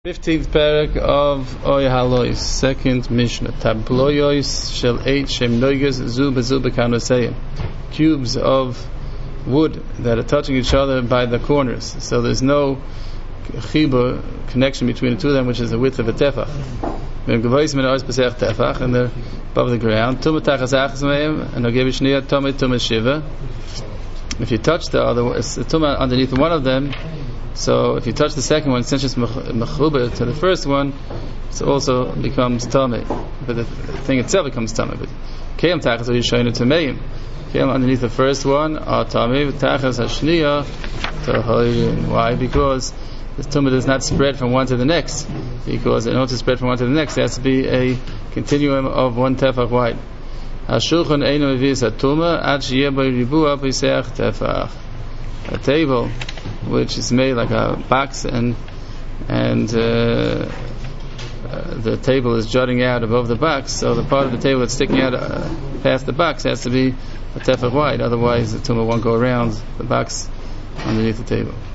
15th parak of Oy Halois, second Mishnah. Tabloyos shel 8 shem noiges zu bezu bekanoseyim. Cubes of wood that are touching each other by the corners. So there's no chibur, connection between the two of them, which is the width of a tefach. And they're above the ground. If you touch the other, it's the tumah underneath one of them. So if you touch the second one, since it's mechuber to the first one, it also becomes tamei. But the thing itself becomes tamei. But kiyam tachas are yishoynu tameim. Kiyam underneath the first one are tamei. Tachas hashniya tahoyin. Why? Because the tumah does not spread from one to the next. Because in order to spread from one to the next, there has to be a continuum of one tefach wide. Hashulchan einu mevis hatumah ad sheyeh bo ribua b'seach tefach. A table which is made like a box, and the table is jutting out above the box, so the part of the table that's sticking out past the box has to be a tefach wide, otherwise the tumah won't go around the box underneath the table.